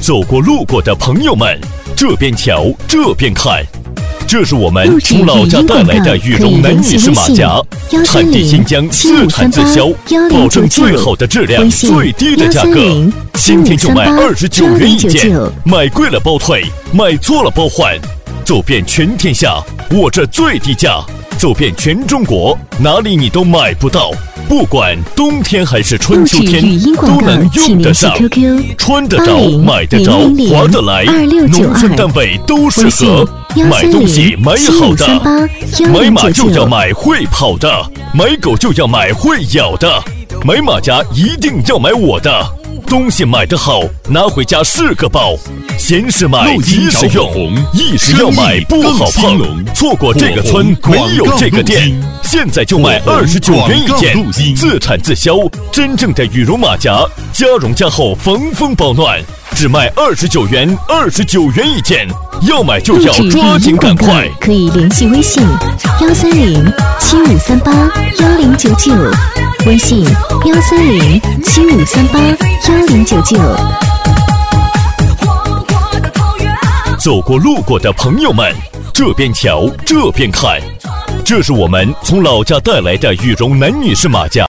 走过路过的朋友们，这边瞧这边看，这是我们从老家带来的羽绒男女士马甲，产地新疆，自产自销，保证最好的质量，最低的价格。今天就卖29元一件，买贵了包退，买错了包换。走遍全天下，我这最低价，走遍全中国，哪里你都买不到。不管冬天还是春秋天，都能用得上，穿得着，买得着，划得来，农村单位都适合。买东西买好的，买马就要买会跑的，买狗就要买会咬的，买马甲一定要买我的。东西买得好，拿回家是个宝。闲时买，急时用，一时要买不好碰。错过这个村，没有这个店。现在就卖29元一件，自产自销，真正的羽绒马甲，加绒加厚，缝缝保暖。只卖29元，29元一件，要买就要抓紧赶快。 可以联系微信13075381099，微信13075381099。 走过路过的朋友们，这边瞧这边看，这是我们从老家带来的羽绒男女士马甲。